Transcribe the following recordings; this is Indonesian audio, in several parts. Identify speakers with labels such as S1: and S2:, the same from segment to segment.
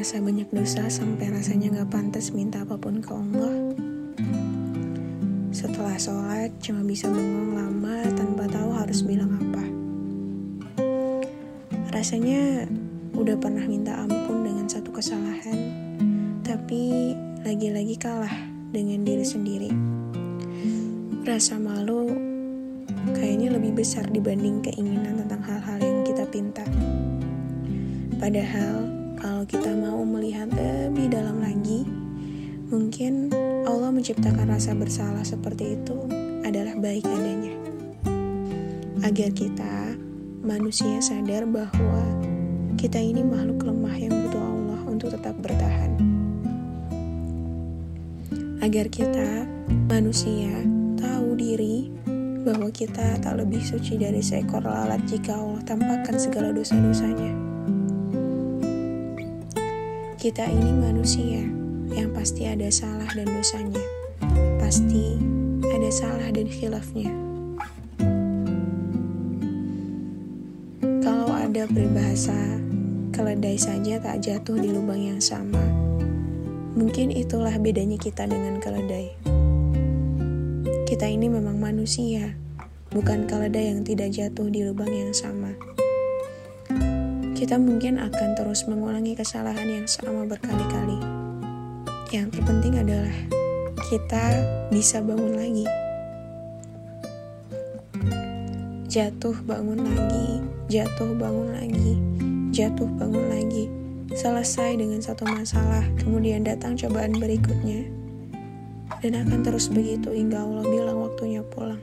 S1: ngerasa banyak dosa sampai rasanya gak pantas minta apapun ke Allah. Setelah sholat cuma bisa bengong lama tanpa tahu harus bilang apa. Rasanya udah pernah minta ampun dengan satu kesalahan, tapi lagi-lagi kalah dengan diri sendiri. Rasa malu kayaknya lebih besar dibanding keinginan tentang hal-hal yang kita pinta. Padahal kalau kita mau melihat lebih dalam lagi, mungkin Allah menciptakan rasa bersalah seperti itu adalah baik adanya. Agar kita, manusia, sadar bahwa kita ini makhluk lemah yang butuh Allah untuk tetap bertahan. Agar kita, manusia, tahu diri bahwa kita tak lebih suci dari seekor lalat jika Allah tampakkan segala dosa-dosanya. Kita ini manusia yang pasti ada salah dan dosanya. Pasti ada salah dan khilafnya. Kalau ada peribahasa, keledai saja tak jatuh di lubang yang sama. Mungkin itulah bedanya kita dengan keledai. Kita ini memang manusia, bukan keledai yang tidak jatuh di lubang yang sama. Kita mungkin akan terus mengulangi kesalahan yang sama berkali-kali. Yang terpenting adalah kita bisa bangun lagi. Jatuh bangun lagi, jatuh bangun lagi, jatuh bangun lagi. Selesai dengan satu masalah, kemudian datang cobaan berikutnya. Dan akan terus begitu hingga Allah bilang waktunya pulang.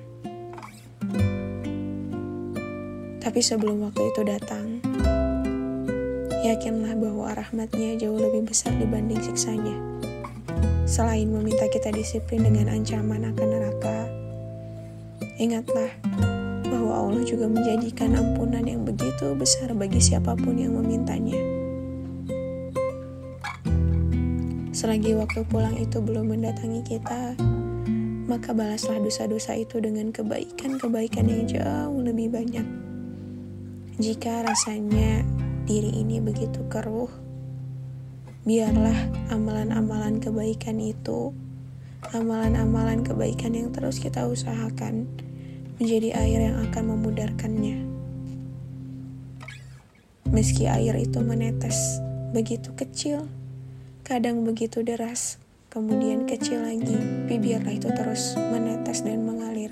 S1: Tapi sebelum waktu itu datang, yakinlah bahwa rahmatnya jauh lebih besar dibanding siksanya. Selain meminta kita disiplin dengan ancaman akan neraka, ingatlah bahwa Allah juga menjanjikan ampunan yang begitu besar bagi siapapun yang memintanya. Selagi waktu pulang itu belum mendatangi kita, maka balaslah dosa-dosa itu dengan kebaikan-kebaikan yang jauh lebih banyak. Jika rasanya diri ini begitu keruh, biarlah amalan-amalan kebaikan itu, amalan-amalan kebaikan yang terus kita usahakan, menjadi air yang akan memudarkannya. Meski air itu menetes, begitu kecil, kadang begitu deras, kemudian kecil lagi, tapi biarlah itu terus menetes dan mengalir.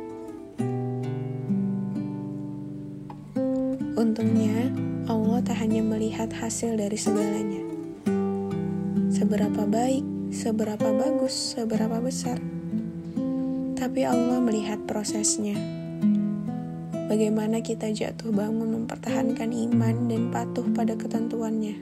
S1: Untungnya, Allah tak hanya melihat hasil dari segalanya. Seberapa baik, seberapa bagus, seberapa besar. Tapi Allah melihat prosesnya. Bagaimana kita jatuh bangun mempertahankan iman dan patuh pada ketentuannya.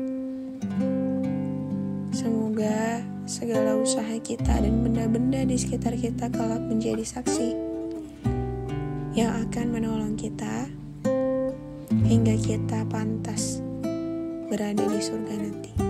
S1: Semoga segala usaha kita dan benda-benda di sekitar kita kelak menjadi saksi yang akan menolong kita hingga kita pantas berada di surga nanti.